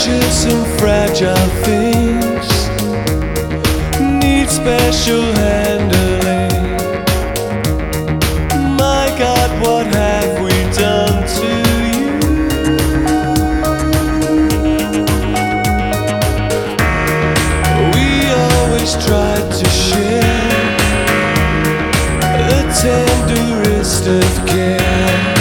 Precious and fragile things need special handling. My God, what have we done to you? We always tried to share the tenderest of care.